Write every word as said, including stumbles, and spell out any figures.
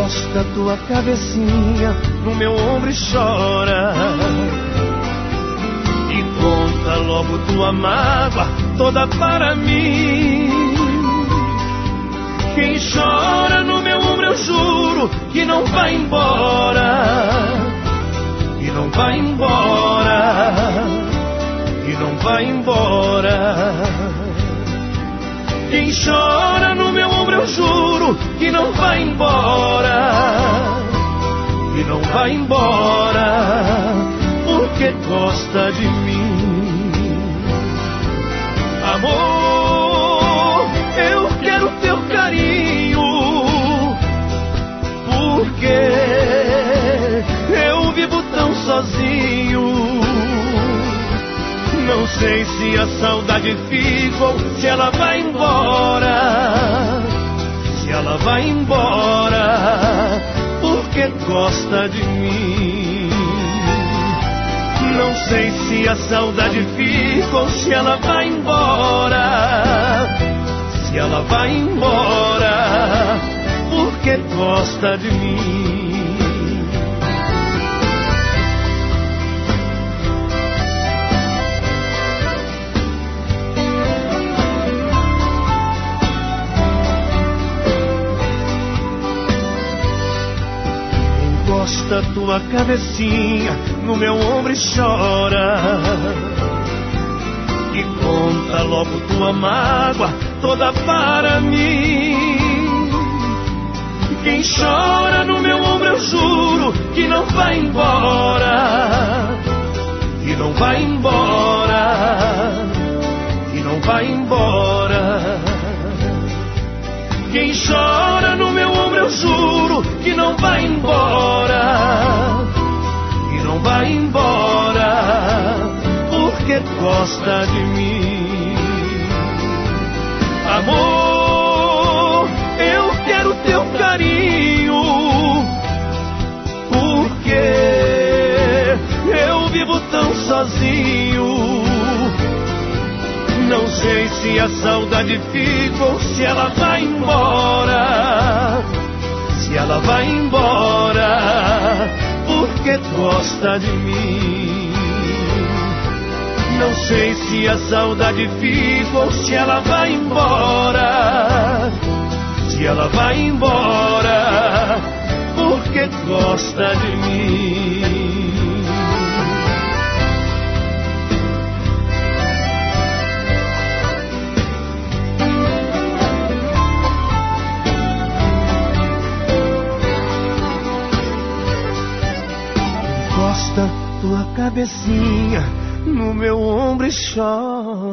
Encosta tua cabecinha no meu ombro e chora, e conta logo tua mágoa toda para mim. Quem chora no meu ombro eu juro que não vai embora, e não vai embora, e não vai embora. Quem chora no meu ombro eu juro que não vai embora, e não vai embora, porque gosta de mim. Amor, eu quero teu carinho, porque eu vivo tão sozinho. Não sei se a saudade fica ou se ela vai embora, se ela vai embora, porque gosta de mim. Não sei se a saudade fica ou se ela vai embora, se ela vai embora, porque gosta de mim. Encosta tua cabecinha no meu ombro e chora, e conta logo tua mágoa toda para mim. Quem chora no meu ombro eu juro que não vai embora, e não vai embora, e não vai embora. Quem chora no meu ombro eu juro que não vai embora, e não vai embora, porque gosta de mim. Amor, eu quero teu carinho, porque eu vivo tão sozinho. Não sei se a saudade fica ou se ela vai embora, se ela vai embora, porque gosta de mim. Não sei se a saudade fica ou se ela vai embora, se ela vai embora, porque gosta de mim. Encosta tua cabecinha no meu ombro e chora,